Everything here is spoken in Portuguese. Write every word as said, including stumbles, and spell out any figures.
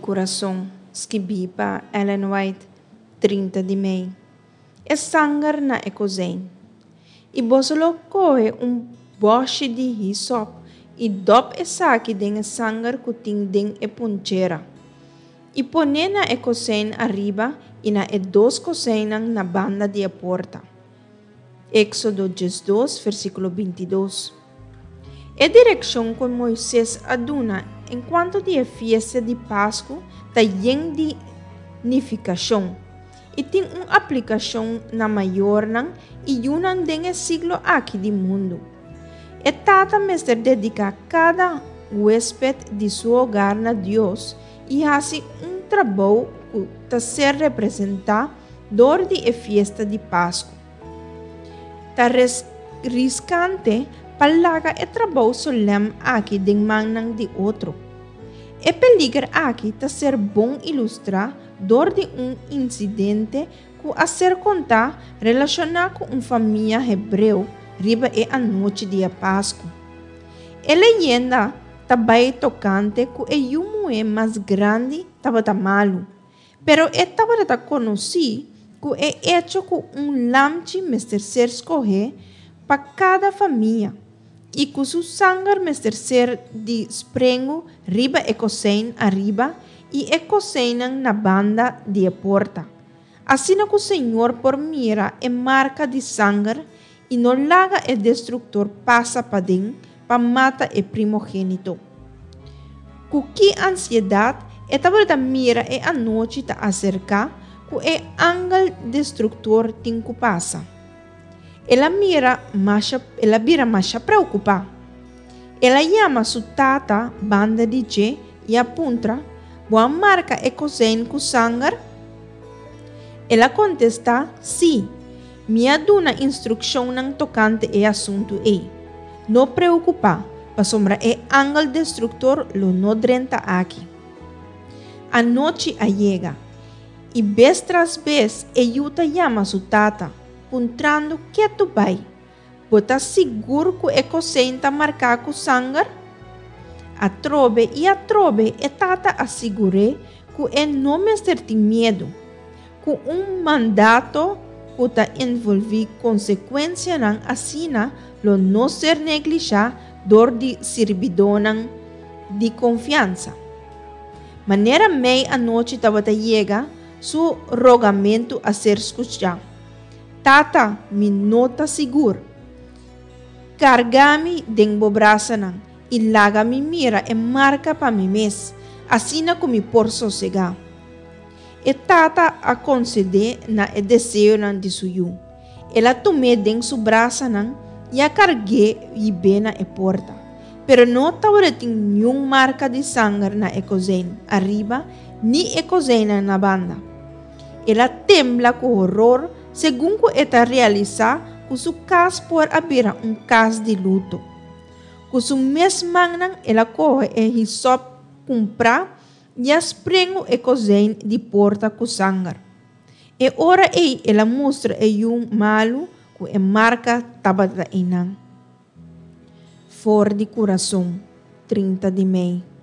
coração, escrita Ellen White, trinta de maio. É sangue na ecozen. E você coge um boche de hisop e dop e saque den sangue que tem den e poncheira. E põe na ecozen arriba e na e dos cozinhas na banda de a porta. Éxodo dois, versículo vinte e dois. É direção que Moisés aduna enquanto de fiesta de Páscoa tem de unificação e tem uma aplicação na maior e uma den siglo aqui do mundo. E tata mestre dedica cada huésped de seu hogar na Deus e faz um trabalho que ser representado durante a fiesta de Páscoa. Ta riscante palaga e trabalho solem aqui de manang de outro. É peligro aqui ta ser bom ilustrar dor de um incidente que a ser contar relacionado com uma família hebreu riba e a noite de Páscoa. A leyenda também tocante que é um moe mais grande estava malo, pero estava a conhecer que é hecho com um lamche mestre ser escorrer para cada família e que su sangue mestre ser de sprengo riba e cozinha arriba e e cozinha na banda de a porta. Assim que o Senhor por mira e marca de sangue e não laga e destructor passa para dentro para matar o primogênito. Com que ansiedade estava a mira e a noite ta acerca que o ángel destructor tem que passa. Ela mira masha, ela vira mais preocupada. Ela chama sua tata banda de G e apunta, boa marca e cozinha com sangue? Ela contesta, sim. Minha duna instrução não tocante e assunto é. Não preocupa, para sombra é ángel destructor lo no drenta aqui. A noite a chega. E vez tras vez, Eyuta chama sua tata, puntrando que tu vai. Bota seguro que a cozinha está marcada com sangue? A trobe e a trobe e tata assegure que é não mestre tem medo. Com um mandato que está envolve consequência não assina lo não ser negligente dor de servidão de confiança. Maneira meia a noite estava a chegar, su rogamento a ser escutado. Tata, me nota seguro. Carga-me dengo braça não, e laga-me mira e marca para mim mês, assim como me por sossegar. E tata a conceder na e desejo não de suyo. Ela tomei den su braça não, e a carguei e bem na e porta. Pero não estava tem nenhuma marca de sangue na e cozinha, arriba, ni e cozinha na banda. Ela tembla com horror, segundo que está realizar que su casa por abrir um caso de luto. Com su mesma mão, ela corre e hisop comprar e esprengo e cozinha de porta com sangue. E ora aí, ela mostra e um malo que é marca tabata inang. For de coração, trinta de maio.